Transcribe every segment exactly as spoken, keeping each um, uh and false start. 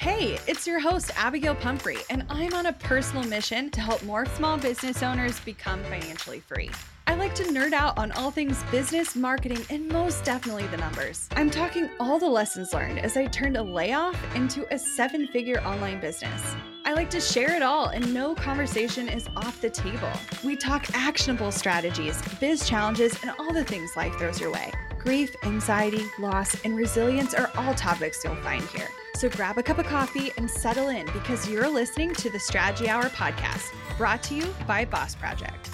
Hey, it's your host, Abigail Pumphrey, and I'm on a personal mission to help more small business owners become financially free. I like to nerd out on all things business, marketing, and most definitely the numbers. I'm talking all the lessons learned as I turned a layoff into a seven-figure online business. I like to share it all, and no conversation is off the table. We talk actionable strategies, biz challenges, and all the things life throws your way. Grief, anxiety, loss, and resilience are all topics you'll find here. So grab a cup of coffee and settle in because you're listening to the Strategy Hour podcast, brought to you by Boss Project.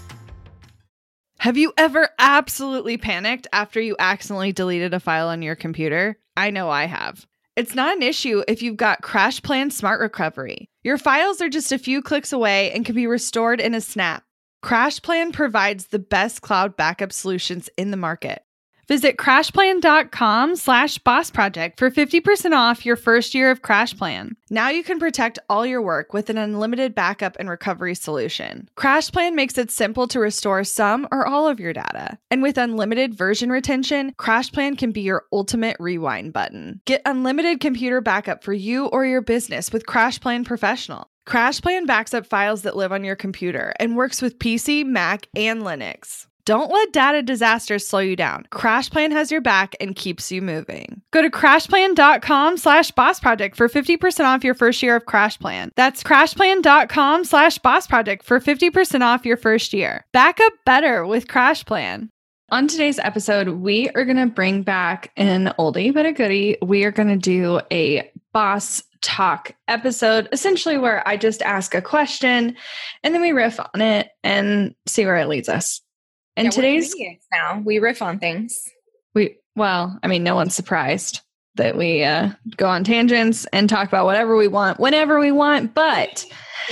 Have you ever absolutely panicked after you accidentally deleted a file on your computer? I know I have. It's not an issue if you've got CrashPlan Smart Recovery. Your files are just a few clicks away and can be restored in a snap. CrashPlan provides the best cloud backup solutions in the market. Visit crashplan.com slash boss project for fifty percent off your first year of CrashPlan. Now you can protect all your work with an unlimited backup and recovery solution. CrashPlan makes it simple to restore some or all of your data. And with unlimited version retention, CrashPlan can be your ultimate rewind button. Get unlimited computer backup for you or your business with CrashPlan Professional. CrashPlan backs up files that live on your computer and works with P C, Mac, and Linux. Don't let data disasters slow you down. CrashPlan has your back and keeps you moving. Go to crashplan.com slash boss project for fifty percent off your first year of CrashPlan. That's crashplan.com slash boss project for fifty percent off your first year. Back up better with CrashPlan. On today's episode, we are going to bring back an oldie but a goodie. We are going to do a boss talk episode, essentially where I just ask a question and then we riff on it and see where it leads us. And yeah, today's now we riff on things. We well, I mean, no one's surprised that we uh, go on tangents and talk about whatever we want, whenever we want. But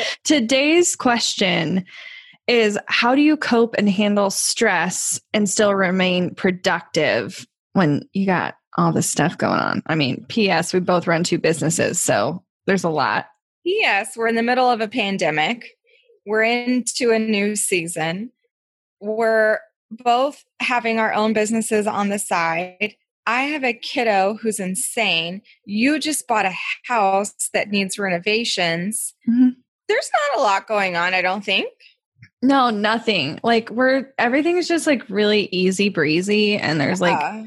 today's question is: how do you cope and handle stress and still remain productive when you got all this stuff going on? I mean, P S we both run two businesses, so there's a lot. P S we're in the middle of a pandemic. We're into a new season. We're both having our own businesses on the side. I have a kiddo who's insane. You just bought a house that needs renovations. Mm-hmm. There's not a lot going on, I don't think. No, nothing. Like we're, everything's just like really easy breezy and there's yeah. like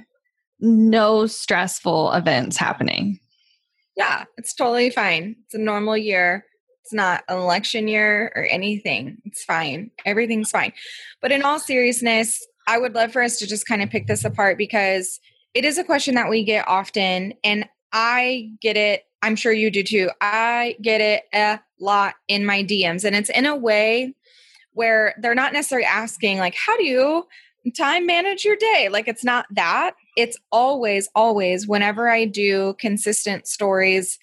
no stressful events happening. Yeah, it's totally fine. It's a normal year. It's not an election year or anything. It's fine. Everything's fine. But in all seriousness, I would love for us to just kind of pick this apart because it is a question that we get often. And I get it. I'm sure you do too. I get it a lot in my D Ms. And it's in a way where they're not necessarily asking like, how do you time manage your day? Like it's not that. It's always, always whenever I do consistent stories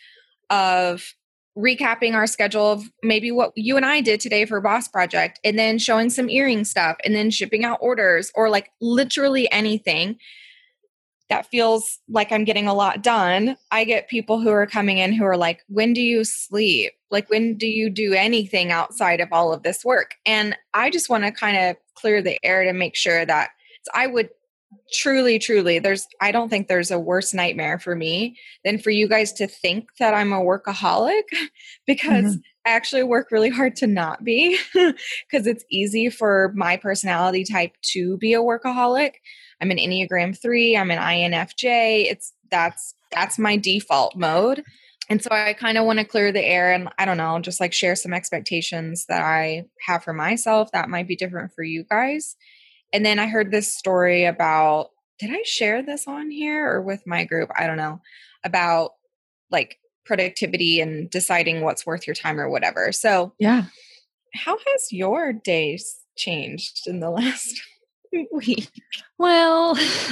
of recapping our schedule of maybe what you and I did today for Boss Project and then showing some earring stuff and then shipping out orders or like literally anything that feels like I'm getting a lot done. I get people who are coming in who are like, when do you sleep? Like, when do you do anything outside of all of this work? And I just want to kind of clear the air to make sure that I would Truly, truly, there's, I don't think there's a worse nightmare for me than for you guys to think that I'm a workaholic because mm-hmm. I actually work really hard to not be because it's easy for my personality type to be a workaholic. I'm an Enneagram three. I'm an I N F J. It's that's, that's my default mode. And so I kind of want to clear the air and I don't know, just like share some expectations that I have for myself that might be different for you guys. And then I heard this story about, did I share this on here or with my group? I don't know, about like productivity and deciding what's worth your time or whatever. So yeah, how has your days changed in the last week? Well,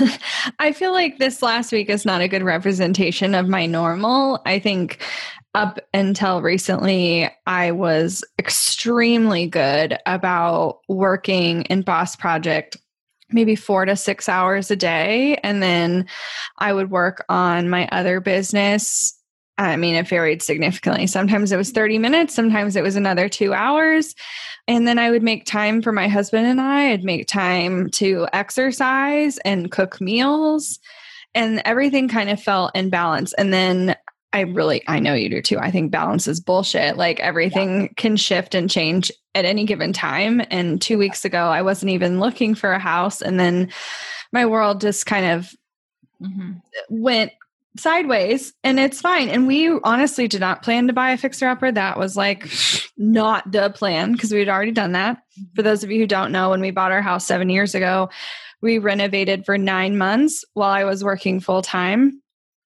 I feel like this last week is not a good representation of my normal. I think up until recently, I was extremely good about working in Boss Project maybe four to six hours a day. And then I would work on my other business. I mean, it varied significantly. Sometimes it was thirty minutes. Sometimes it was another two hours. And then I would make time for my husband and I. I'd make time to exercise and cook meals. And everything kind of fell in balance. And then I really, I know you do too. I think balance is bullshit. Like everything yeah. can shift and change at any given time. And two weeks ago, I wasn't even looking for a house. And then my world just kind of mm-hmm. went sideways, and it's fine. And we honestly did not plan to buy a fixer-upper. That was like not the plan because we had already done that. For those of you who don't know, when we bought our house seven years ago, we renovated for nine months while I was working full-time.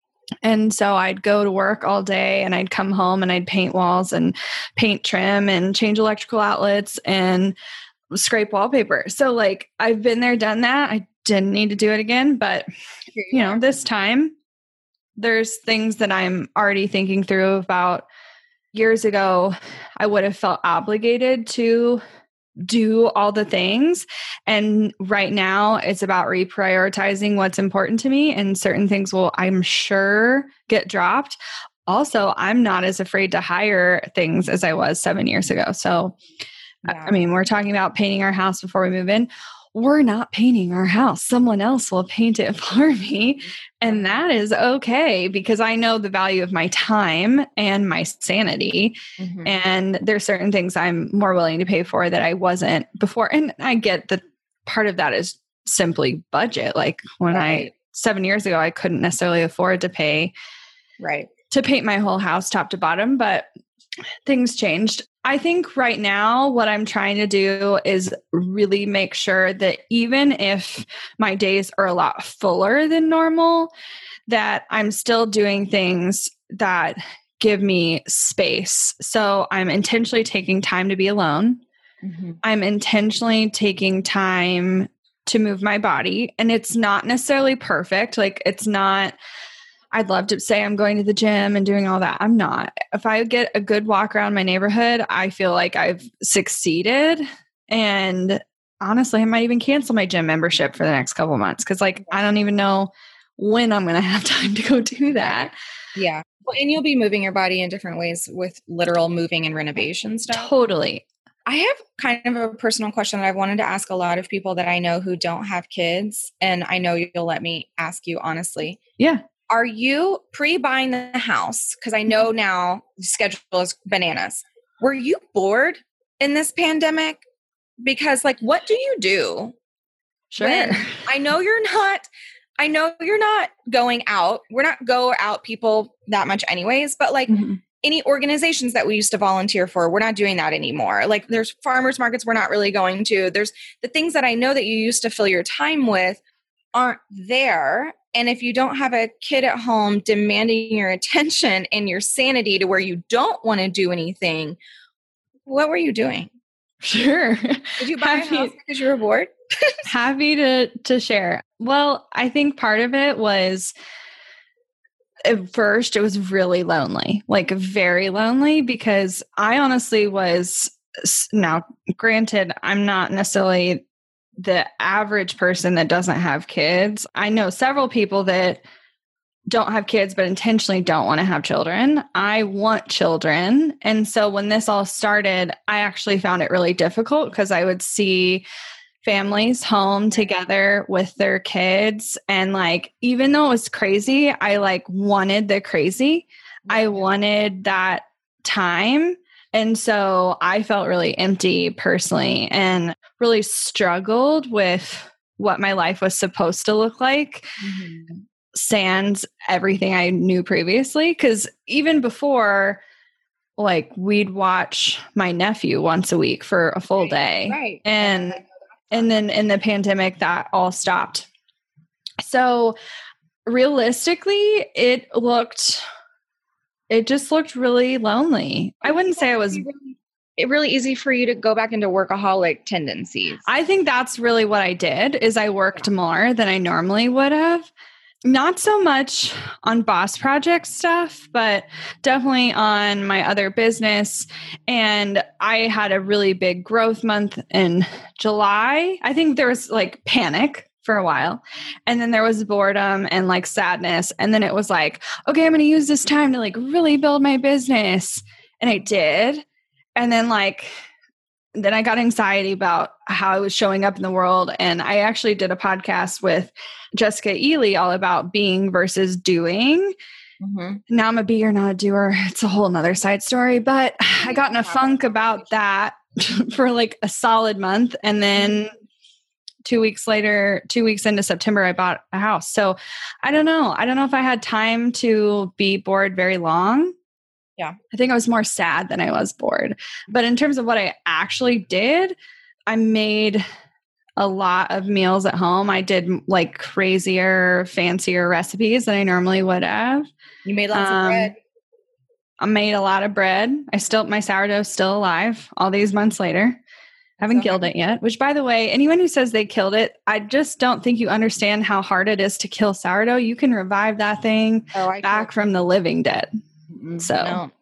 And so I'd go to work all day and I'd come home and I'd paint walls and paint trim and change electrical outlets and scrape wallpaper. So like I've been there, done that. I didn't need to do it again, but you know, this time there's things that I'm already thinking through about. Years ago, I would have felt obligated to do all the things. And right now it's about reprioritizing what's important to me, and certain things will, I'm sure, get dropped. Also, I'm not as afraid to hire things as I was seven years ago. So, yeah. I mean, we're talking about painting our house before we move in. We're not painting our house. Someone else will paint it for me. And that is okay because I know the value of my time and my sanity. Mm-hmm. And there's certain things I'm more willing to pay for that I wasn't before. And I get that part of that is simply budget. Like when right. I, seven years ago, I couldn't necessarily afford to pay right. to paint my whole house top to bottom, but things changed. I think right now what I'm trying to do is really make sure that even if my days are a lot fuller than normal, that I'm still doing things that give me space. So I'm intentionally taking time to be alone. Mm-hmm. I'm intentionally taking time to move my body. And it's not necessarily perfect. Like it's not... I'd love to say I'm going to the gym and doing all that. I'm not. If I get a good walk around my neighborhood, I feel like I've succeeded. And honestly, I might even cancel my gym membership for the next couple of months because like I don't even know when I'm going to have time to go do that. Yeah. Well, and you'll be moving your body in different ways with literal moving and renovation stuff. Totally. I have kind of a personal question that I've wanted to ask a lot of people that I know who don't have kids. And I know you'll let me ask you honestly. Yeah. Are you pre-buying the house? Because I know now the schedule is bananas. Were you bored in this pandemic? Because like, what do you do? Sure. When, I know you're not, I know you're not going out. We're not go out people that much anyways, but like mm-hmm. any organizations that we used to volunteer for, we're not doing that anymore. Like there's farmers markets we're not really going to. There's the things that I know that you used to fill your time with aren't there. And if you don't have a kid at home demanding your attention and your sanity to where you don't want to do anything, what were you doing? Sure. Did you buy happy, a house because you were bored? Happy to to share. Well, I think part of it was at first it was really lonely, like very lonely, because I honestly was, now granted, I'm not necessarily the average person that doesn't have kids. I know several people that don't have kids, but intentionally don't want to have children. I want children. And so when this all started, I actually found it really difficult because I would see families home together with their kids. And like, even though it was crazy, I like wanted the crazy. I wanted that time. And so I felt really empty personally and really struggled with what my life was supposed to look like, mm-hmm. sans everything I knew previously. Because even before, like we'd watch my nephew once a week for a full day. Right. And, and then in the pandemic, that all stopped. So realistically, it looked... It just looked really lonely. I wouldn't say I was... It really easy for you to go back into workaholic tendencies. I think that's really what I did, is I worked more than I normally would have. Not so much on boss project stuff, but definitely on my other business. And I had a really big growth month in July. I think there was like panic for a while. And then there was boredom and like sadness. And then it was like, okay, I'm going to use this time to like really build my business. And I did. And then like, then I got anxiety about how I was showing up in the world. And I actually did a podcast with Jessica Ely all about being versus doing. Mm-hmm. Now I'm a beer, not a doer. It's a whole nother side story, but I got in a funk about that for like a solid month. And then two weeks later, two weeks into September, I bought a house. So I don't know. I don't know if I had time to be bored very long. Yeah. I think I was more sad than I was bored. But in terms of what I actually did, I made a lot of meals at home. I did like crazier, fancier recipes than I normally would have. You made lots um, of bread. I made a lot of bread. I still, my sourdough's still alive all these months later. Haven't killed it yet, which by the way, anyone who says they killed it, I just don't think you understand how hard it is to kill sourdough. You can revive that thing oh, I back from the living dead. Mm-hmm. So no.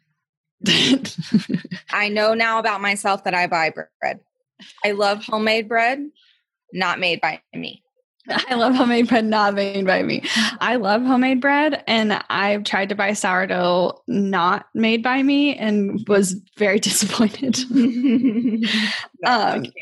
I know now about myself that I buy bread. I love homemade bread, not made by me. I love homemade bread, not made by me. I love homemade bread, and I've tried to buy sourdough not made by me and was very disappointed. no, um, I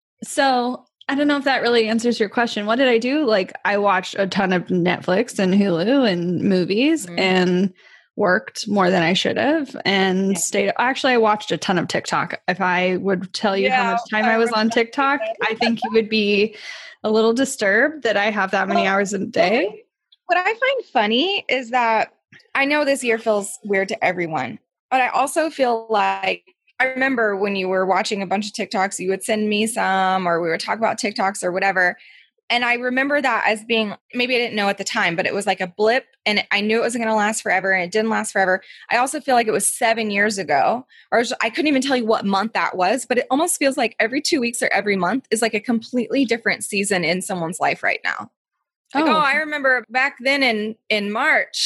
so I don't know if that really answers your question. What did I do? Like, I watched a ton of Netflix and Hulu and movies mm-hmm. and worked more than I should have and yeah. stayed. Actually, I watched a ton of TikTok. If I would tell you yeah, how much time I, I was on TikTok, I think you would be a little disturbed that I have that many well, hours a day. What I find funny is that I know this year feels weird to everyone, but I also feel like I remember when you were watching a bunch of TikToks, you would send me some, or we would talk about TikToks or whatever. And I remember that as being, maybe I didn't know at the time, but it was like a blip and I knew it wasn't going to last forever and it didn't last forever. I also feel like it was seven years ago, or I couldn't even tell you what month that was, but it almost feels like every two weeks or every month is like a completely different season in someone's life right now. Like, oh, oh I remember back then in, in March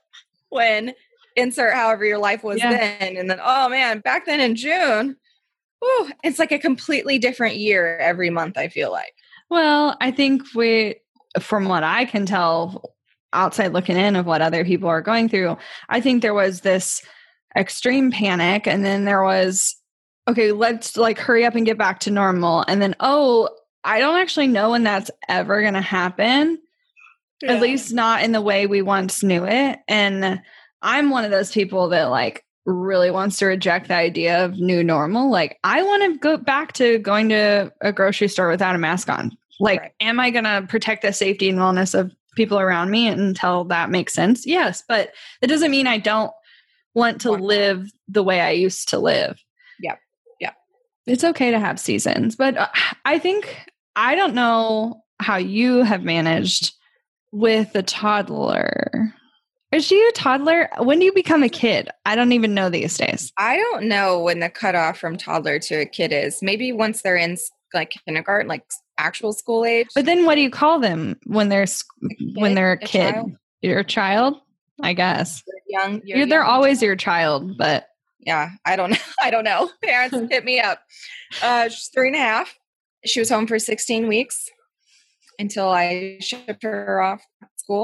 when insert however your life was yeah. then. And then, oh man, back then in June, whew, it's like a completely different year every month, I feel like. Well, I think we, from what I can tell outside looking in of what other people are going through, I think there was this extreme panic and then there was, okay, let's like hurry up and get back to normal. And then, oh, I don't actually know when that's ever going to happen, yeah. at least not in the way we once knew it. And I'm one of those people that like really wants to reject the idea of new normal. Like I want to go back to going to a grocery store without a mask on. Like, right. am I going to protect the safety and wellness of people around me until that makes sense? Yes. But it doesn't mean I don't want to want live that. the way I used to live. Yeah. Yeah. It's okay to have seasons, but I think, I don't know how you have managed with a toddler. Is she a toddler? When do you become a kid? I don't even know these days. I don't know when the cutoff from toddler to a kid is. Maybe once they're in like kindergarten, like actual school age. But then what do you call them when they're when they're a, a kid? Child? You're a child, I guess. You're young. You're you're, they're young always child. your child, but yeah, I don't know. I don't know. Parents hit me up. Uh, she's three and a half. She was home for sixteen weeks until I shipped her off at school.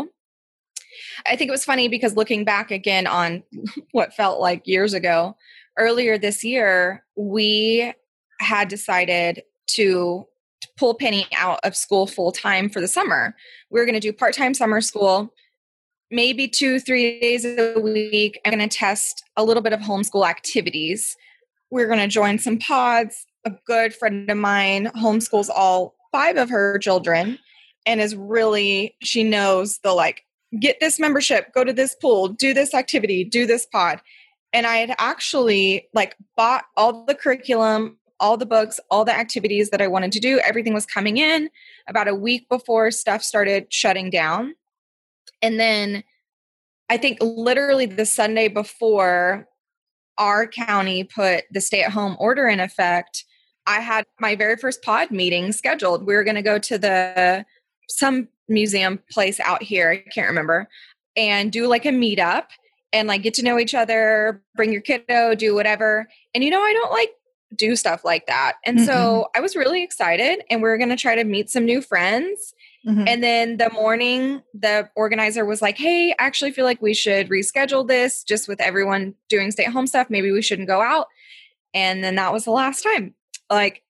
I think it was funny because looking back again on what felt like years ago, earlier this year, we had decided to pull Penny out of school full time for the summer. We were going to do part-time summer school, maybe two, three days a week. I'm going to test a little bit of homeschool activities. We're going to join some pods. A good friend of mine homeschools all five of her children and is really, she knows the like, get this membership, go to this pool, do this activity, do this pod. And I had actually like bought all the curriculum, all the books, all the activities that I wanted to do. Everything was coming in about a week before stuff started shutting down. And then I think literally the Sunday before our county put the stay-at-home order in effect, I had my very first pod meeting scheduled. We were going to go to the some museum place out here, I can't remember, and do like a meetup and like get to know each other, bring your kiddo, do whatever. And you know, I don't like do stuff like that. And mm-hmm. so I was really excited and we were going to try to meet some new friends. Mm-hmm. And then the morning, the organizer was like, hey, I actually feel like we should reschedule this just with everyone doing stay at home stuff. Maybe we shouldn't go out. And then that was the last time. Like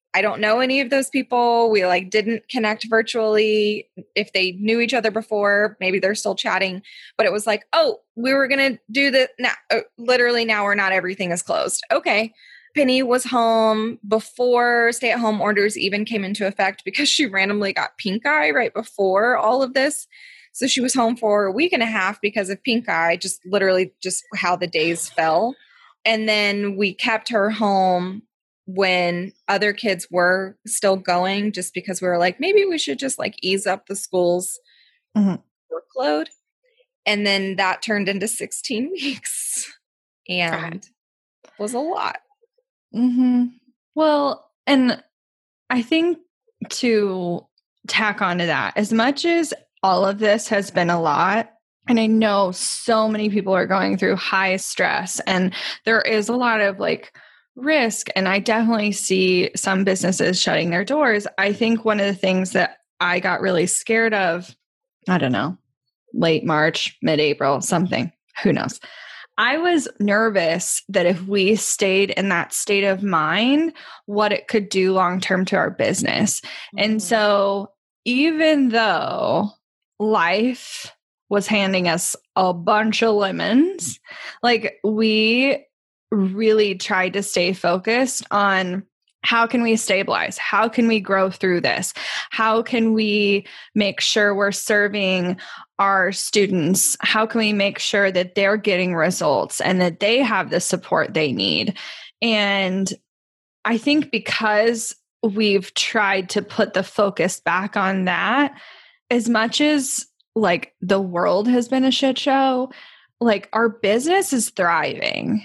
I don't know any of those people. We like didn't connect virtually. If they knew each other before, maybe they're still chatting, but it was like, oh, we were going to do the now, uh, literally now or not everything is closed. Okay. Penny was home before stay-at-home orders even came into effect because she randomly got pink eye right before all of this. So she was home for a week and a half because of pink eye, just literally just how the days fell. And then we kept her home when other kids were still going, just because we were like, maybe we should just like ease up the school's mm-hmm. workload. And then that turned into sixteen weeks and was a lot. Mm-hmm. Well, and I think to tack onto that, as much as all of this has been a lot, and I know so many people are going through high stress, and there is a lot of like risk, and I definitely see some businesses shutting their doors. I think one of the things that I got really scared of, I don't know, late March, mid-April, something, who knows. I was nervous that if we stayed in that state of mind, what it could do long-term to our business. Mm-hmm. And so even though life was handing us a bunch of lemons, like we really tried to stay focused on how can we stabilize? How can we grow through this? How can we make sure we're serving our students? How can we make sure that they're getting results and that they have the support they need? And I think because we've tried to put the focus back on that, as much as like the world has been a shit show, like our business is thriving.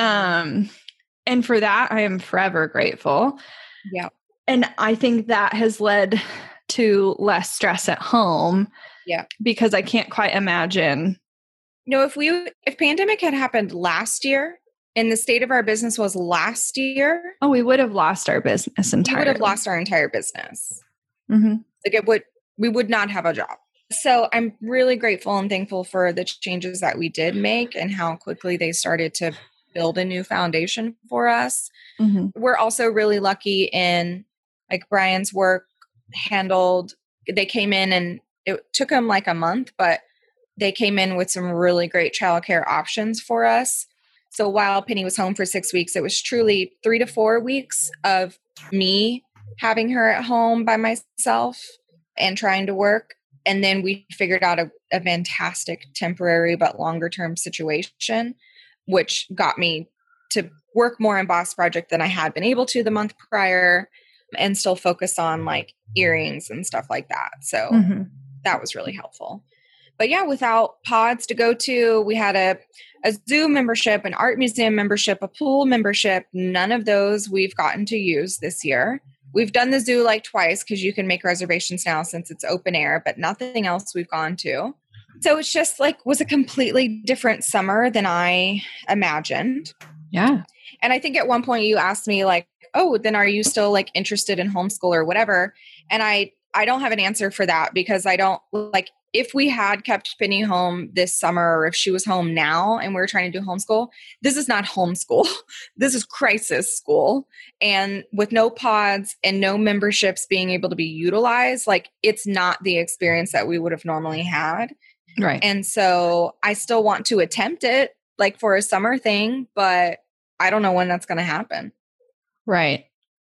Um, and for that, I am forever grateful. Yeah. And I think that has led to less stress at home. Yeah. Because I can't quite imagine. No, if we, if pandemic had happened last year and the state of our business was last year. Oh, we would have lost our business entirely. We would have lost our entire business. Mm-hmm. Like it would, we would not have a job. So I'm really grateful and thankful for the changes that we did make and how quickly they started to build a new foundation for us. Mm-hmm. We're also really lucky in like Brian's work handled, they came in and it took them like a month, but they came in with some really great childcare options for us. So while Penny was home for six weeks, it was truly three to four weeks of me having her at home by myself and trying to work. And then we figured out a, a fantastic temporary but longer term situation, which got me to work more in Boss Project than I had been able to the month prior and still focus on like earrings and stuff like that. So mm-hmm. that was really helpful. But yeah, without pods to go to, we had a, a zoo membership, an art museum membership, a pool membership. None of those we've gotten to use this year. We've done the zoo like twice because you can make reservations now since it's open air, but nothing else we've gone to. So it's just like was a completely different summer than I imagined. Yeah. And I think at one point you asked me like, oh, then are you still like interested in homeschool or whatever? And I, I don't have an answer for that because I don't like, if we had kept Penny home this summer, or if she was home now and we were trying to do homeschool, this is not homeschool. This is crisis school. And with no pods and no memberships being able to be utilized, like it's not the experience that we would have normally had. Right. And so I still want to attempt it like for a summer thing, but I don't know when that's going to happen. Right.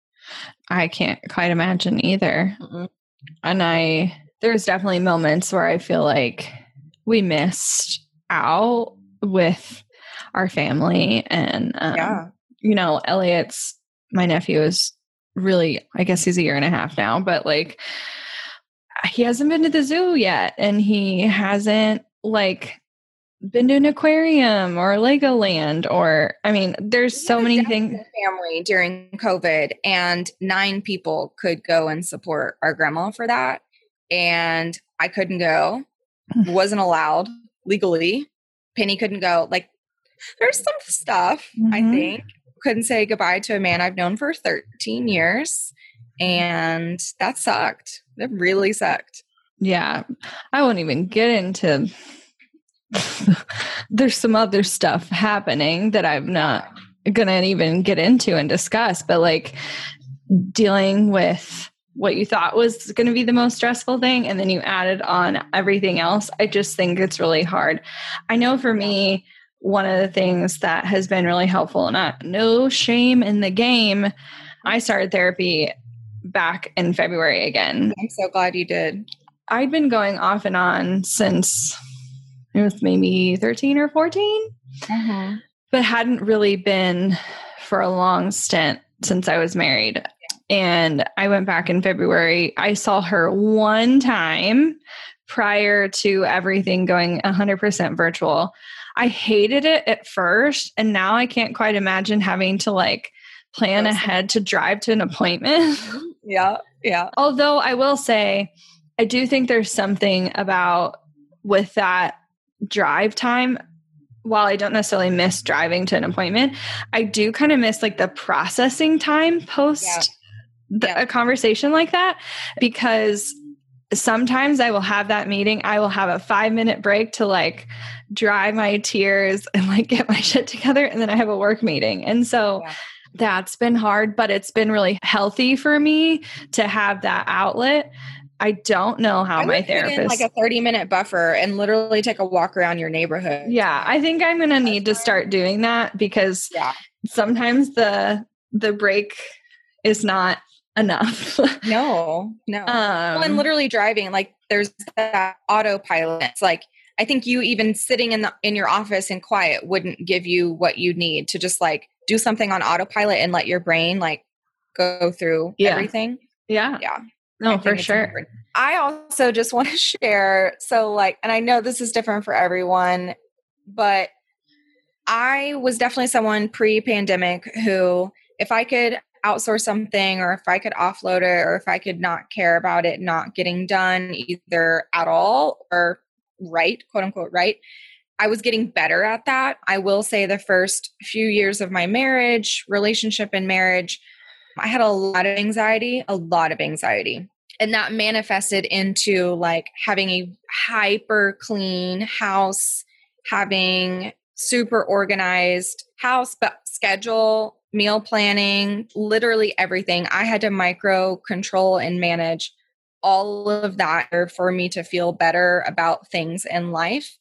I can't quite imagine either. Mm-mm. And I, there's definitely moments where I feel like we missed out with our family. And, um, yeah. you know, Elliot's, my nephew is really, I guess he's a year and a half now, but like, he hasn't been to the zoo yet. And he hasn't like been to an aquarium or Legoland or, I mean, there's so many things. Family during COVID and nine people could go and support our grandma for that. And I couldn't go, wasn't allowed legally. Penny couldn't go. Like there's some stuff, mm-hmm. I think. Couldn't say goodbye to a man I've known for thirteen years. And that sucked. It really sucked. Yeah. I won't even get into, there's some other stuff happening that I'm not going to even get into and discuss, but like, dealing with what you thought was going to be the most stressful thing, and then you added on everything else. I just think it's really hard. I know for me, one of the things that has been really helpful, not no shame in the game, I started therapy back in February again. I'm so glad you did. I'd been going off and on since it was maybe thirteen or fourteen, mm-hmm. but hadn't really been for a long stint since I was married. And I went back in February. I saw her one time prior to everything going one hundred percent virtual. I hated it at first, and now I can't quite imagine having to like plan ahead to drive to an appointment. Yeah, yeah. Although I will say, I do think there's something about with that drive time. While I don't necessarily miss driving to an appointment, I do kind of miss like the processing time post Yeah. the, Yeah. a conversation like that, because sometimes I will have that meeting. I will have a five minute break to like dry my tears and like get my shit together. And then I have a work meeting. And so Yeah. that's been hard, but it's been really healthy for me to have that outlet. I don't know how I my would put in therapist, like a thirty minute buffer and literally take a walk around your neighborhood. yeah, I think I'm going to need to start doing that, because Yeah. sometimes the, the break is not enough. No, no. um, Well, and literally driving, like there's that autopilot. It's like, I think you even sitting in the, in your office in quiet wouldn't give you what you need to just like do something on autopilot and let your brain like go through Yeah. everything. yeah, Yeah. no, I for think it's sure. important. I also just want to share. So like, and I know this is different for everyone, but I was definitely someone pre-pandemic who, if I could outsource something, or if I could offload it, or if I could not care about it not getting done either at all or right, quote unquote, right, I was getting better at that. I will say the first few years of my marriage, relationship and marriage, I had a lot of anxiety, a lot of anxiety. And that manifested into like having a hyper clean house, having super organized house, but schedule, meal planning, literally everything. I had to micro control and manage all of that for me to feel better about things in life.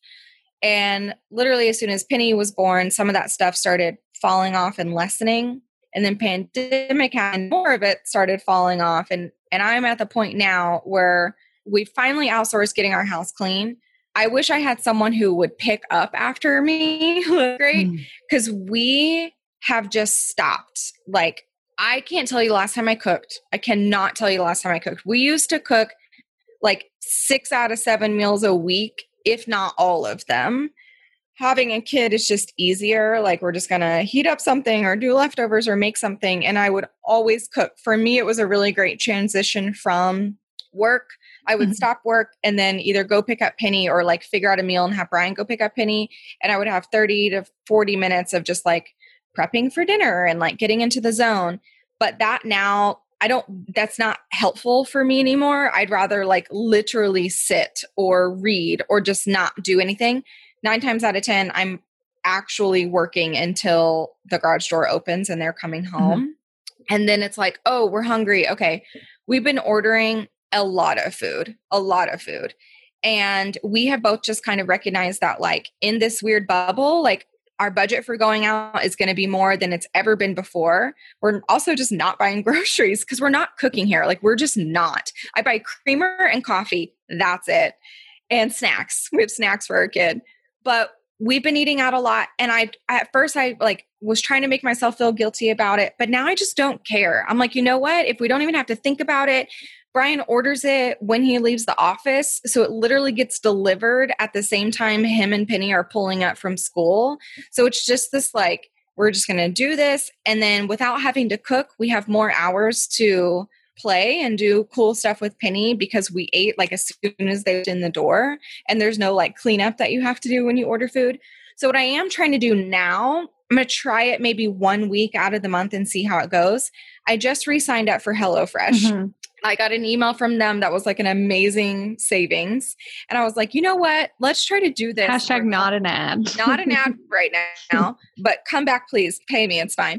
And literally as soon as Penny was born, some of that stuff started falling off and lessening. And then pandemic and more of it started falling off. And, and I'm at the point now where we finally outsourced getting our house clean. I wish I had someone who would pick up after me. Great. Because mm. we have just stopped. Like, I can't tell you the last time I cooked. I cannot tell you the last time I cooked. We used to cook like six out of seven meals a week, if not all of them. Having a kid is just easier. Like, we're just going to heat up something or do leftovers or make something. And I would always cook. For me, it was a really great transition from work. I would mm-hmm. stop work and then either go pick up Penny or like figure out a meal and have Brian go pick up Penny. And I would have thirty to forty minutes of just like prepping for dinner and like getting into the zone. But that now, I don't, that's not helpful for me anymore. I'd rather like literally sit or read or just not do anything. Nine times out of ten, I'm actually working until the garage door opens and they're coming home. Mm-hmm. And then it's like, oh, we're hungry. Okay. We've been ordering a lot of food, a lot of food. And we have both just kind of recognized that like in this weird bubble, like our budget for going out is going to be more than it's ever been before. We're also just not buying groceries because we're not cooking here. Like, we're just not. I buy creamer and coffee. That's it. And snacks. We have snacks for our kid. But we've been eating out a lot. And I, at first I like was trying to make myself feel guilty about it, but now I just don't care. I'm like, you know what? If we don't even have to think about it, Brian orders it when he leaves the office. So it literally gets delivered at the same time him and Penny are pulling up from school. So it's just this like, we're just going to do this. And then without having to cook, we have more hours to play and do cool stuff with Penny because we ate like as soon as they were in the door, and there's no like cleanup that you have to do when you order food. So what I am trying to do now, I'm going to try it maybe one week out of the month and see how it goes. I just re-signed up for HelloFresh. Mm-hmm. I got an email from them that was like an amazing savings. And I was like, you know what? Let's try to do this. Hashtag not an ad. Not an ad right now, but come back, please. Pay me. It's fine.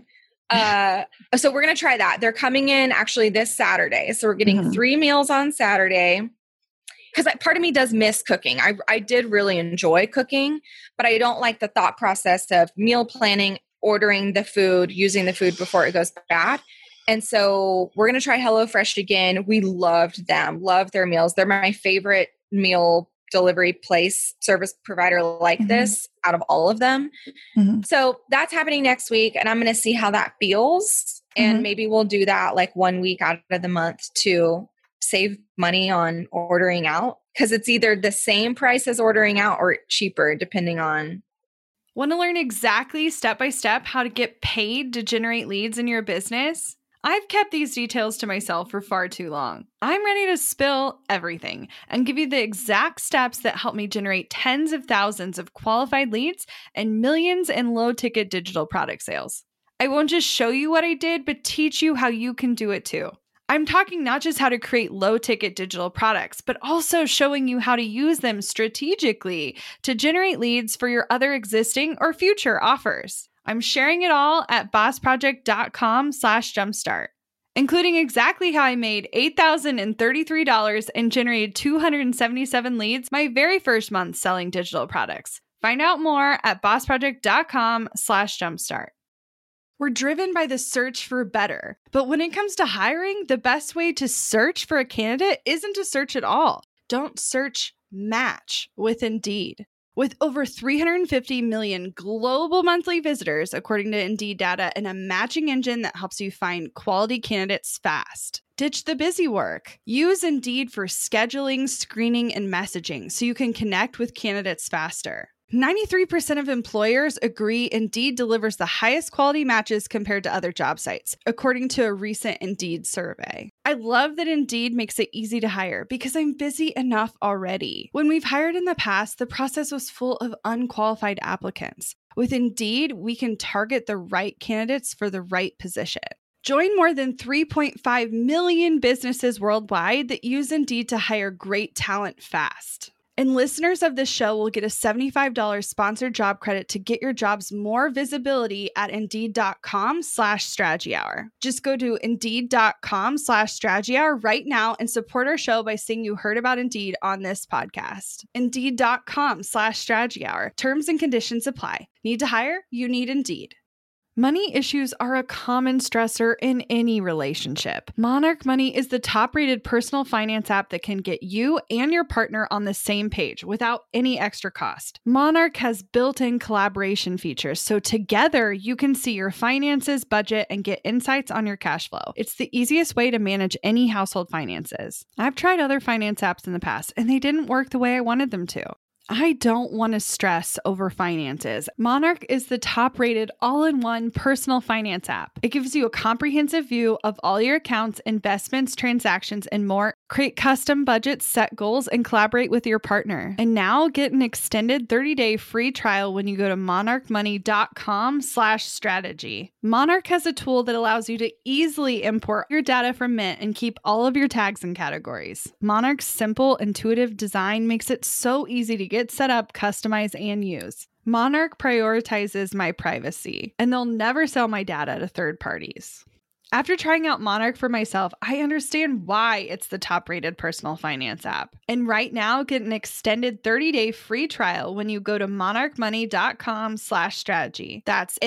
uh, so we're going to try that. They're coming in actually this Saturday. So we're getting Mhm. three meals on Saturday. Because part of me does miss cooking. I, I did really enjoy cooking, but I don't like the thought process of meal planning, ordering the food, using the food before it goes bad. And so we're going to try HelloFresh again. We loved them, loved their meals. They're my favorite meal delivery place, service provider like Mhm. this out of all of them. Mhm. So that's happening next week. And I'm going to see how that feels. And Mhm. maybe we'll do that like one week out of the month to save money on ordering out, because it's either the same price as ordering out or cheaper depending on. Want to learn exactly step by step how to get paid to generate leads in your business? I've kept these details to myself for far too long. I'm ready to spill everything and give you the exact steps that help me generate tens of thousands of qualified leads and millions in low ticket digital product sales. I won't just show you what I did, but teach you how you can do it too. I'm talking not just how to create low-ticket digital products, but also showing you how to use them strategically to generate leads for your other existing or future offers. I'm sharing it all at bossproject.com slash jumpstart, including exactly how I made eight thousand thirty-three dollars and generated two hundred seventy-seven leads my very first month selling digital products. Find out more at bossproject.com slash jumpstart. We're driven by the search for better. But when it comes to hiring, the best way to search for a candidate isn't to search at all. Don't search, match with Indeed. With over three hundred fifty million global monthly visitors, according to Indeed data, and a matching engine that helps you find quality candidates fast. Ditch the busy work. Use Indeed for scheduling, screening, and messaging so you can connect with candidates faster. ninety-three percent of employers agree Indeed delivers the highest quality matches compared to other job sites, according to a recent Indeed survey. I love that Indeed makes it easy to hire because I'm busy enough already. When we've hired in the past, the process was full of unqualified applicants. With Indeed, we can target the right candidates for the right position. Join more than three point five million businesses worldwide that use Indeed to hire great talent fast. And listeners of this show will get a seventy-five dollars sponsored job credit to get your jobs more visibility at Indeed.com slash strategy hour. Just go to Indeed.com slash strategy hour right now and support our show by saying you heard about Indeed on this podcast. Indeed.com slash strategy hour. Terms and conditions apply. Need to hire? You need Indeed. Money issues are a common stressor in any relationship. Monarch Money is the top-rated personal finance app that can get you and your partner on the same page without any extra cost. Monarch has built-in collaboration features, so together you can see your finances, budget, and get insights on your cash flow. It's the easiest way to manage any household finances. I've tried other finance apps in the past, and they didn't work the way I wanted them to. I don't want to stress over finances. Monarch is the top-rated all-in-one personal finance app. It gives you a comprehensive view of all your accounts, investments, transactions, and more. Create custom budgets, set goals, and collaborate with your partner. And now get an extended thirty-day free trial when you go to monarchmoney.com slash strategy. Monarch has a tool that allows you to easily import your data from Mint and keep all of your tags and categories. Monarch's simple, intuitive design makes it so easy to get set up, customize, and use. Monarch prioritizes my privacy, and they'll never sell my data to third parties. After trying out Monarch for myself, I understand why it's the top-rated personal finance app. And right now, get an extended thirty-day free trial when you go to monarchmoney.com slash strategy. That's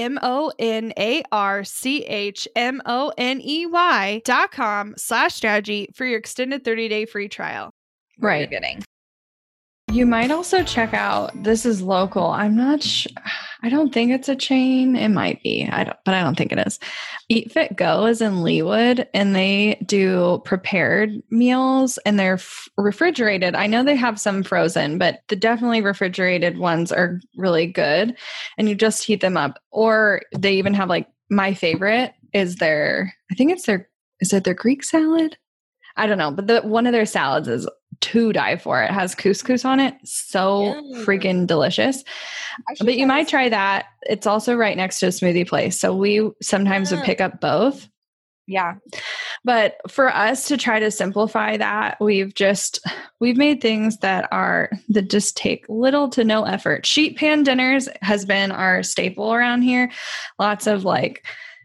M-O-N-A-R-C-H-M-O-N-E-Y dot com slash strategy for your extended thirty-day free trial. Right. You're getting. You might also check out, this is local. I'm not sure. I don't think it's a chain. It might be. I don't, but I don't think it is. Eat Fit Go is in Leawood, and they do prepared meals, and they're f- refrigerated. I know they have some frozen, but the definitely refrigerated ones are really good, and you just heat them up. Or they even have, like, my favorite is their, I think it's their, is it their Greek salad? I don't know, but the one of their salads is to die for. It has couscous on it. So yeah. Freaking delicious. But you might try that. It's also right next to a smoothie place. So we sometimes yeah. would pick up both. Yeah. But for us to try to simplify that, we've just, we've made things that are, that just take little to no effort. Sheet pan dinners has been our staple around here. Lots of like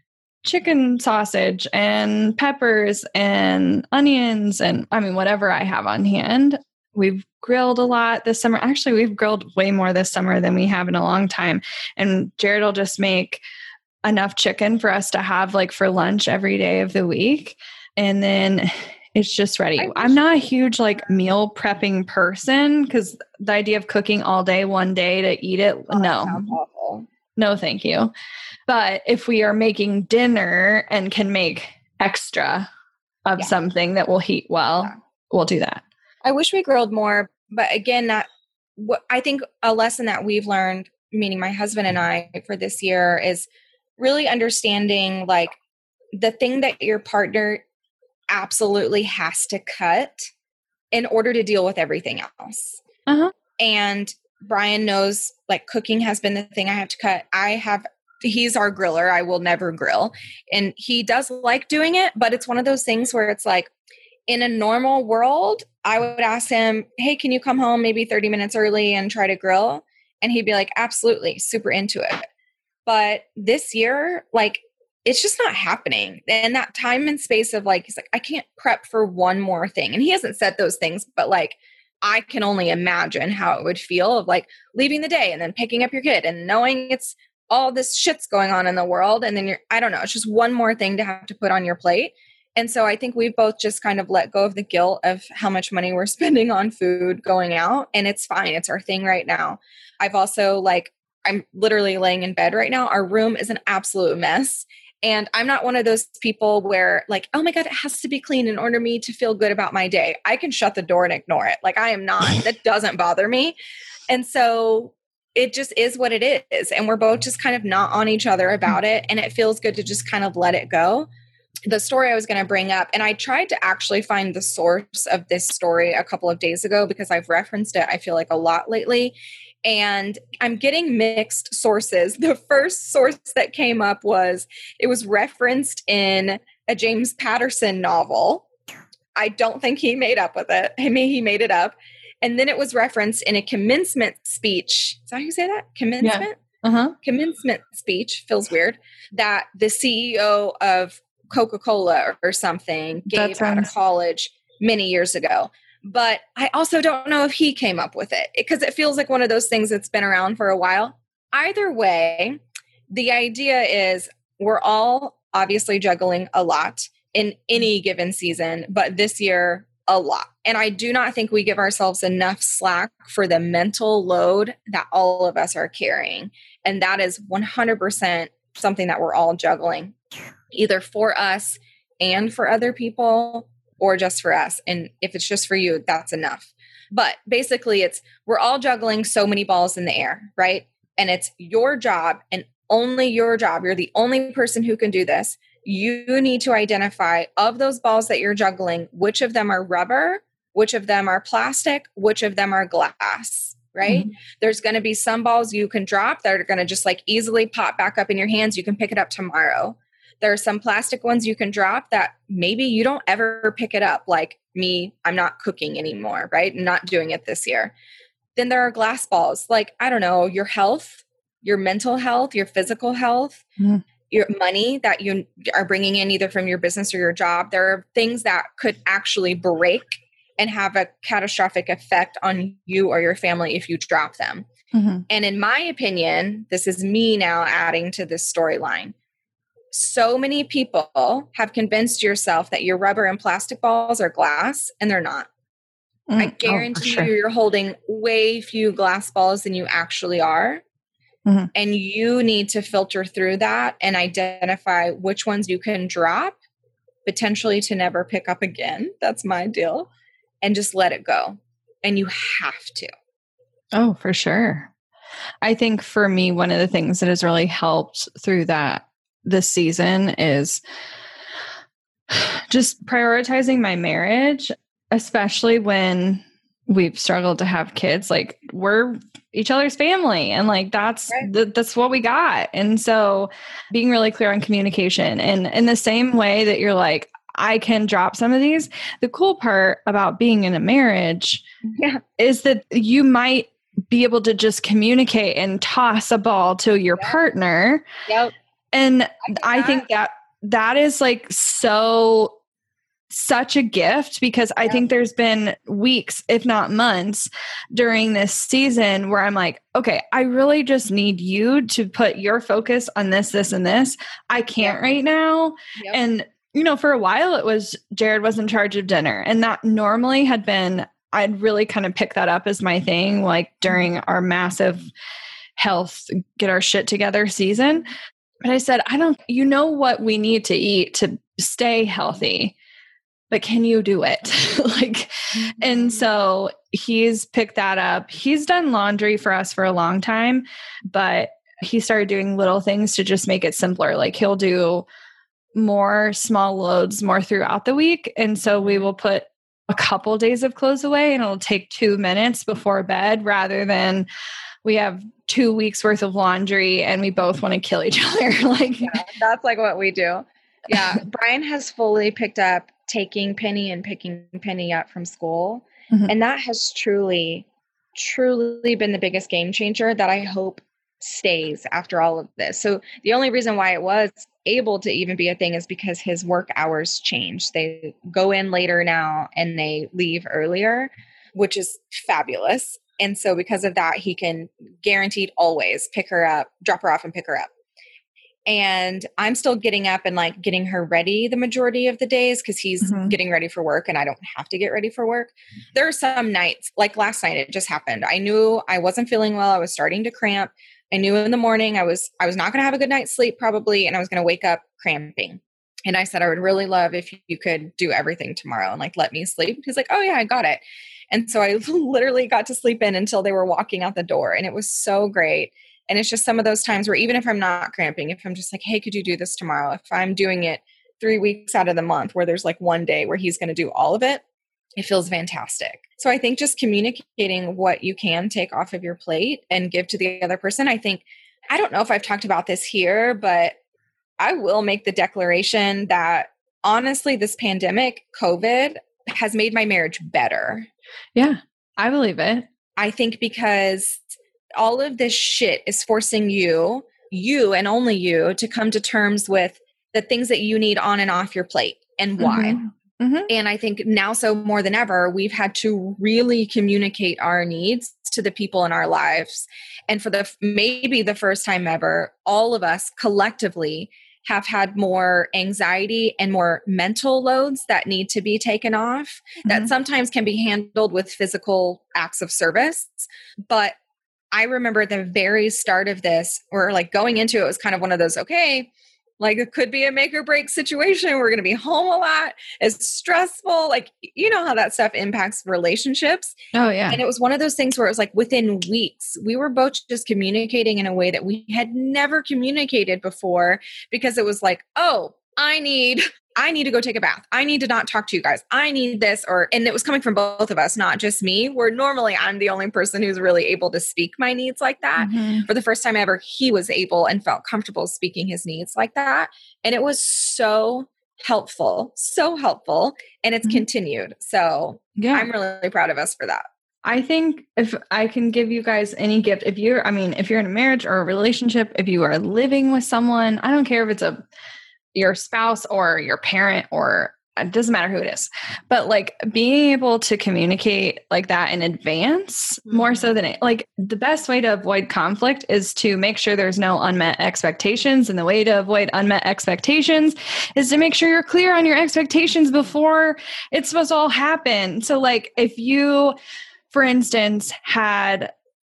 chicken sausage and peppers and onions and I mean, whatever I have on hand. We've grilled a lot this summer. Actually, we've grilled way more this summer than we have in a long time. And Jared will just make enough chicken for us to have like for lunch every day of the week. And then it's just ready. I'm not a huge like meal prepping person because the idea of cooking all day, one day to eat it, Oh, that no, sounds awful. no, thank you. But if we are making dinner and can make extra of Yeah. something that will heat well, Yeah. we'll do that. I wish we grilled more, but again, that what I think a lesson that we've learned, meaning my husband and I, for this year is really understanding like the thing that your partner absolutely has to cut in order to deal with everything else. Uh-huh. And Brian knows like cooking has been the thing I have to cut. I have, he's our griller. I will never grill. And he does like doing it, but it's one of those things where it's like in a normal world, I would ask him, hey, can you come home maybe thirty minutes early and try to grill? And he'd be like, absolutely, super into it. But this year, like, it's just not happening. And that time and space of like, he's like, I can't prep for one more thing. And he hasn't said those things, but like, I can only imagine how it would feel of like leaving the day and then picking up your kid and knowing it's all this shit's going on in the world. And then you're, I don't know, it's just one more thing to have to put on your plate. And so I think we've both just kind of let go of the guilt of how much money we're spending on food going out. And it's fine. It's our thing right now. I've also like, I'm literally laying in bed right now. Our room is an absolute mess. And I'm not one of those people where like, oh my God, it has to be clean in order for me to feel good about my day. I can shut the door and ignore it. Like I am not, that doesn't bother me. And so it just is what it is. And we're both just kind of not on each other about it. And it feels good to just kind of let it go. The story I was going to bring up, and I tried to actually find the source of this story a couple of days ago because I've referenced it, I feel like a lot lately. And I'm getting mixed sources. The first source that came up was, it was referenced in a James Patterson novel. I don't think he made up with it. I mean, he made it up. And then it was referenced in a commencement speech. Is that how you say that? Commencement? Yeah. Uh-huh. Commencement speech. Feels weird. That the C E O of Coca-Cola or, or something gave out of college many years ago. But I also don't know if he came up with it because it feels like one of those things that's been around for a while. Either way, the idea is we're all obviously juggling a lot in any given season, but this year, a lot. And I do not think we give ourselves enough slack for the mental load that all of us are carrying. And that is one hundred percent something that we're all juggling, either for us and for other people, or just for us. And if it's just for you, that's enough. But basically it's, we're all juggling so many balls in the air, right? And it's your job and only your job. You're the only person who can do this. You need to identify of those balls that you're juggling, which of them are rubber, which of them are plastic, which of them are glass, right? Mm-hmm. There's going to be some balls you can drop that are going to just like easily pop back up in your hands. You can pick it up tomorrow. There are some plastic ones you can drop that maybe you don't ever pick it up. Like me, I'm not cooking anymore, right? I'm not doing it this year. Then there are glass balls, like, I don't know, your health, your mental health, your physical health, mm. your money that you are bringing in either from your business or your job. There are things that could actually break and have a catastrophic effect on you or your family if you drop them. Mm-hmm. And in my opinion, this is me now adding to this storyline. So many people have convinced yourself that your rubber and plastic balls are glass, and they're not. Mm, I guarantee oh, sure. you you're holding way few glass balls than you actually are. Mm-hmm. And you need to filter through that and identify which ones you can drop, potentially to never pick up again. That's my deal. And just let it go. And you have to. Oh, for sure. I think for me, one of the things that has really helped through that this season is just prioritizing my marriage, especially when we've struggled to have kids. Like, we're each other's family, and like that's right. th- that's what we got. And so being really clear on communication, and in the same way that you're like, I can drop some of these. The cool part about being in a marriage yeah. is that you might be able to just communicate and toss a ball to your yep. partner. Yep. And I, I think that that is like so such a gift, because I think there's been weeks, if not months, during this season where I'm like, okay, I really just need you to put your focus on this, this, and this. I can't yep. right now. Yep. And, you know, for a while it was Jared was in charge of dinner, and that normally had been, I'd really kind of pick that up as my thing, like during our massive health, get our shit together season. But I said, I don't, you know what we need to eat to stay healthy, but can you do it? like, mm-hmm. And so he's picked that up. He's done laundry for us for a long time, but he started doing little things to just make it simpler. Like he'll do more small loads more throughout the week. And so we will put a couple days of clothes away and it'll take two minutes before bed, rather than we have two weeks worth of laundry and we both want to kill each other. like yeah, that's like what we do. Yeah. Brian has fully picked up taking Penny and picking Penny up from school. Mm-hmm. And that has truly, truly been the biggest game changer that I hope stays after all of this. So the only reason why it was able to even be a thing is because his work hours changed. They go in later now and they leave earlier, which is fabulous. And so because of that, he can guaranteed always pick her up, drop her off and pick her up. And I'm still getting up and like getting her ready the majority of the days because he's mm-hmm. getting ready for work and I don't have to get ready for work. There are some nights, like last night, it just happened. I knew I wasn't feeling well. I was starting to cramp. I knew in the morning I was, I was not going to have a good night's sleep probably. And I was going to wake up cramping. And I said, I would really love if you could do everything tomorrow and like, let me sleep. He's like, oh yeah, I got it. And so I literally got to sleep in until they were walking out the door. And it was so great. And it's just some of those times where even if I'm not cramping, if I'm just like, hey, could you do this tomorrow? If I'm doing it three weeks out of the month where there's like one day where he's going to do all of it, it feels fantastic. So I think just communicating what you can take off of your plate and give to the other person. I think, I don't know if I've talked about this here, but I will make the declaration that honestly, this pandemic, COVID, has made my marriage better. Yeah, I believe it. I think because all of this shit is forcing you, you and only you, to come to terms with the things that you need on and off your plate and why. Mm-hmm. Mm-hmm. And I think now so more than ever, we've had to really communicate our needs to the people in our lives. And for the maybe the first time ever, all of us collectively have had more anxiety and more mental loads that need to be taken off, mm-hmm. that sometimes can be handled with physical acts of service. But I remember at the very start of this, or like going into it, it was kind of one of those, okay, like it could be a make or break situation. We're going to be home a lot. It's stressful. Like, you know how that stuff impacts relationships. Oh yeah. And it was one of those things where it was like within weeks, we were both just communicating in a way that we had never communicated before, because it was like, oh, I need, I need to go take a bath. I need to not talk to you guys. I need this, or, and it was coming from both of us, not just me, where normally I'm the only person who's really able to speak my needs like that. Mm-hmm. For the first time ever, he was able and felt comfortable speaking his needs like that. And it was so helpful, so helpful. And it's mm-hmm. continued. So yeah, I'm really proud of us for that. I think if I can give you guys any gift, if you're, I mean, if you're in a marriage or a relationship, if you are living with someone, I don't care if it's a your spouse or your parent, or it doesn't matter who it is, but like being able to communicate like that in advance, mm-hmm. more so than it, like the best way to avoid conflict is to make sure there's no unmet expectations. And the way to avoid unmet expectations is to make sure you're clear on your expectations before it's supposed to all happen. So like if you, for instance, had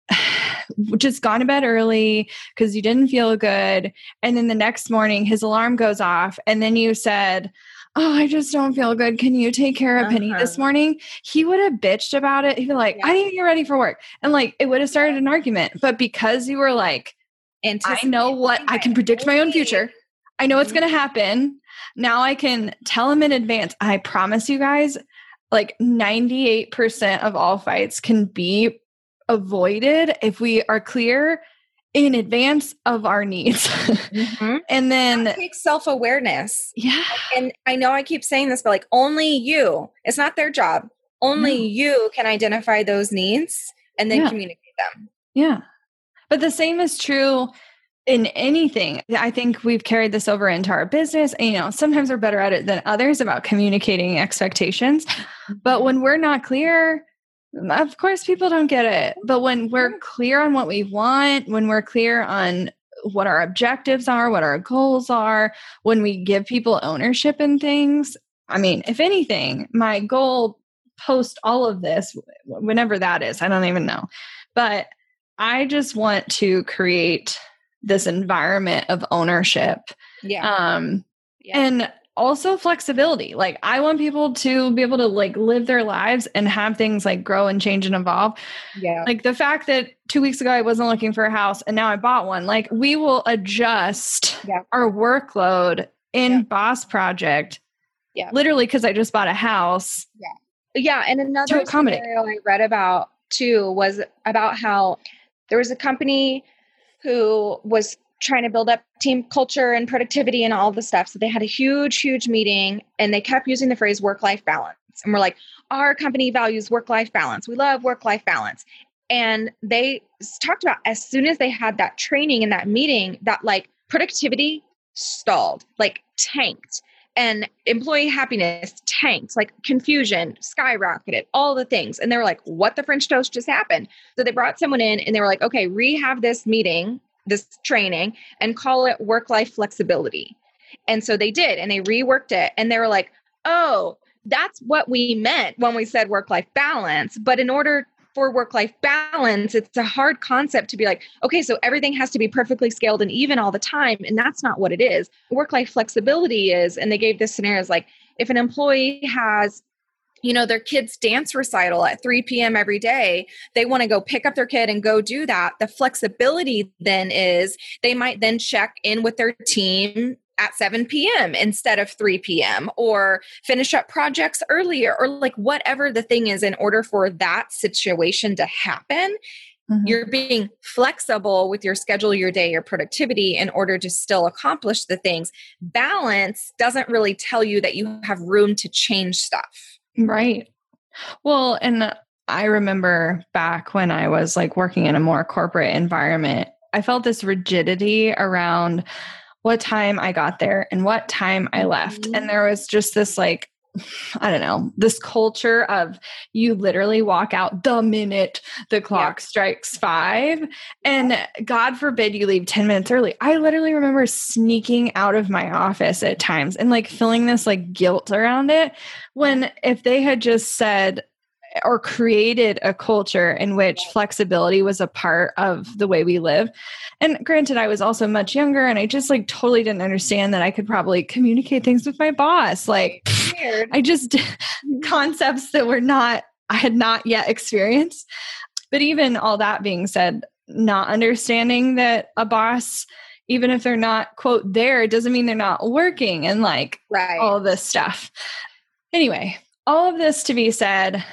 just gone to bed early because you didn't feel good, and then the next morning his alarm goes off, and then you said, oh, I just don't feel good. Can you take care of uh-huh. Penny this morning? He would have bitched about it. He'd be like, yeah. I need to get ready for work. And like, it would have started an argument. But because you were like, I know what, I can predict my own future. I know what's going to happen. Now I can tell him in advance. I promise you guys, like ninety-eight percent of all fights can be avoided if we are clear in advance of our needs. Mm-hmm. And then that takes self-awareness. Yeah. And I know I keep saying this, but like only you, it's not their job. Only no. you can identify those needs and then yeah. communicate them. Yeah. But the same is true in anything. I think we've carried this over into our business. And, you know, sometimes we're better at it than others about communicating expectations. But when we're not clear, of course, people don't get it. But when we're clear on what we want, when we're clear on what our objectives are, what our goals are, when we give people ownership in things, I mean, if anything, my goal post all of this, whenever that is, I don't even know. But I just want to create this environment of ownership. Yeah. Um, yeah. And also flexibility. Like I want people to be able to like live their lives and have things like grow and change and evolve. Yeah. Like the fact that two weeks ago I wasn't looking for a house and now I bought one, like we will adjust yeah. our workload in yeah. Boss Project. Yeah. Literally because I just bought a house. Yeah. Yeah. And another scenario I read about too was about how there was a company who was trying to build up team culture and productivity and all the stuff. So they had a huge, huge meeting and they kept using the phrase work-life balance. And we're like, our company values work-life balance. We love work-life balance. And they talked about as soon as they had that training and that meeting, that like productivity stalled, like tanked, and employee happiness tanked, like confusion skyrocketed, all the things. And they were like, what the French toast just happened? So they brought someone in and they were like, okay, rehab this meeting, this training, and call it work-life flexibility. And so they did, and they reworked it. And they were like, oh, that's what we meant when we said work-life balance. But in order for work-life balance, it's a hard concept to be like, okay, so everything has to be perfectly scaled and even all the time. And that's not what it is. Work-life flexibility is, and they gave this scenario, is like, if an employee has, you know, their kid's dance recital at three p.m. every day, they want to go pick up their kid and go do that. The flexibility then is they might then check in with their team at seven p.m. instead of three p.m. or finish up projects earlier, or like whatever the thing is in order for that situation to happen. Mm-hmm. You're being flexible with your schedule, your day, your productivity in order to still accomplish the things. Balance doesn't really tell you that you have room to change stuff. Right. Well, and I remember back when I was like working in a more corporate environment, I felt this rigidity around what time I got there and what time I left. Mm-hmm. And there was just this like, I don't know, this culture of you literally walk out the minute the clock yeah. strikes five. And God forbid you leave ten minutes early. I literally remember sneaking out of my office at times and like feeling this like guilt around it, when if they had just said or created a culture in which flexibility was a part of the way we live. And granted, I was also much younger and I just like totally didn't understand that I could probably communicate things with my boss. Like Weird. I just concepts that were not, I had not yet experienced. But even all that being said, not understanding that a boss, even if they're not quote there, it doesn't mean they're not working and like right. all of this stuff. Anyway, all of this to be said,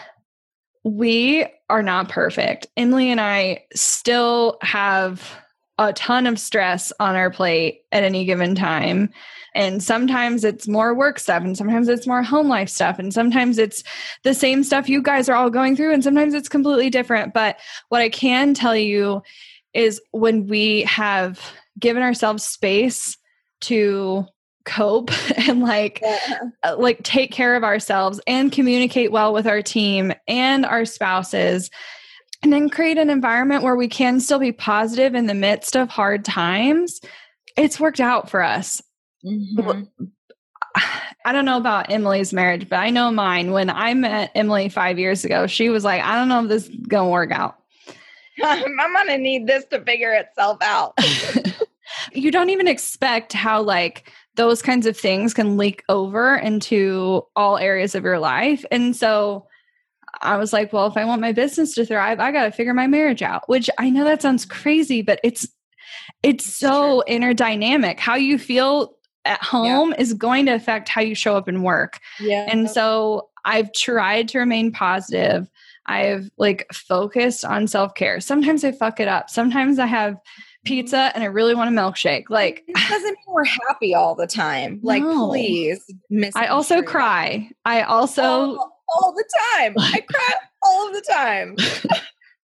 we are not perfect. Emily and I still have a ton of stress on our plate at any given time. And sometimes it's more work stuff and sometimes it's more home life stuff. And sometimes it's the same stuff you guys are all going through. And sometimes it's completely different. But what I can tell you is when we have given ourselves space to cope and like yeah. like take care of ourselves and communicate well with our team and our spouses, and then create an environment where we can still be positive in the midst of hard times, it's worked out for us. Mm-hmm. I don't know about Emily's marriage, but I know mine. When I met Emily five years ago, she was like, I don't know if this is going to work out. I'm going to need this to figure itself out. You don't even expect how like those kinds of things can leak over into all areas of your life. And so I was like, well, if I want my business to thrive, I got to figure my marriage out, which I know that sounds crazy, but it's, it's so True. interdynamic. How you feel at home yeah. is going to affect how you show up in work. Yeah. And so I've tried to remain positive. I've like focused on self-care. Sometimes I fuck it up. Sometimes I have pizza and I really want a milkshake. Like, it doesn't mean we're happy all the time. Like, no. please. I also cry. I also all, all the time. I cry all of the time.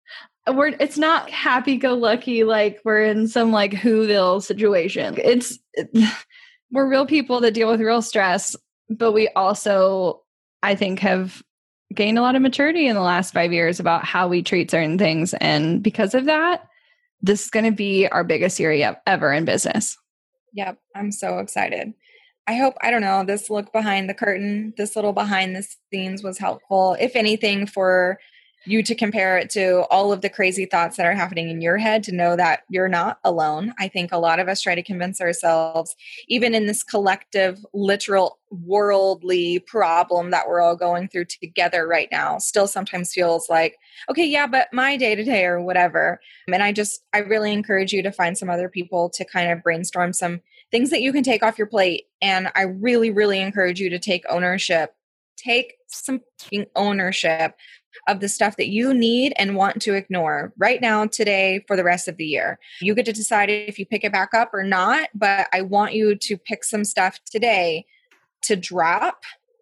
we're it's not happy go lucky like we're in some like Whoville situation. It's it, we're real people that deal with real stress, but we also, I think, have gained a lot of maturity in the last five years about how we treat certain things. And because of that, this is going to be our biggest year ever in business. Yep. I'm so excited. I hope, I don't know, this look behind the curtain, this little behind the scenes was helpful, if anything, for you to compare it to all of the crazy thoughts that are happening in your head, to know that you're not alone. I think a lot of us try to convince ourselves, even in this collective, literal, worldly problem that we're all going through together right now, still sometimes feels like, okay, yeah, but my day to day or whatever. And I just, I really encourage you to find some other people to kind of brainstorm some things that you can take off your plate. And I really, really encourage you to take ownership. Take some ownership of the stuff that you need and want to ignore right now, today, for the rest of the year. You get to decide if you pick it back up or not, but I want you to pick some stuff today to drop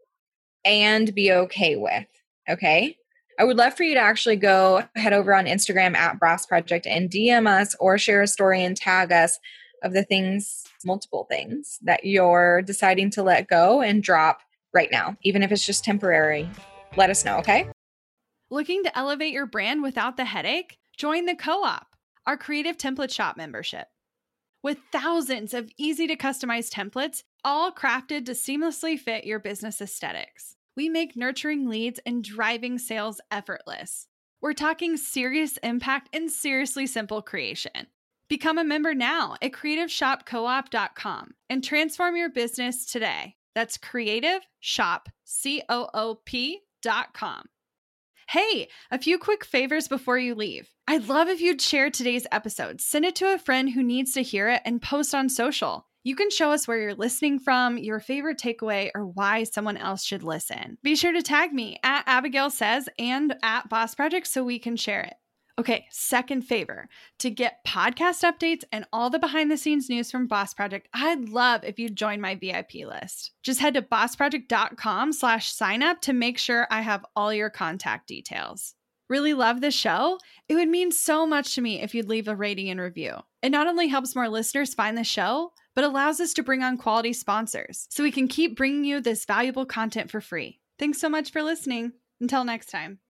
and be okay with. Okay. I would love for you to actually go head over on Instagram at Boss Project and D M us or share a story and tag us of the things, multiple things that you're deciding to let go and drop right now, even if it's just temporary. Let us know. Okay. Looking to elevate your brand without the headache? Join the Co-op, our creative template shop membership. With thousands of easy to customize templates, all crafted to seamlessly fit your business aesthetics, we make nurturing leads and driving sales effortless. We're talking serious impact and seriously simple creation. Become a member now at creative shop co op dot com and transform your business today. That's creative shop coop dot com. Hey, a few quick favors before you leave. I'd love if you'd share today's episode, send it to a friend who needs to hear it, and post on social. You can show us where you're listening from, your favorite takeaway, or why someone else should listen. Be sure to tag me at Abigail Says and at Boss Project so we can share it. Okay, second favor, to get podcast updates and all the behind the scenes news from Boss Project, I'd love if you'd join my V I P list. Just head to boss project dot com slash sign up to make sure I have all your contact details. Really love this show? It would mean so much to me if you'd leave a rating and review. It not only helps more listeners find the show, but allows us to bring on quality sponsors so we can keep bringing you this valuable content for free. Thanks so much for listening. Until next time.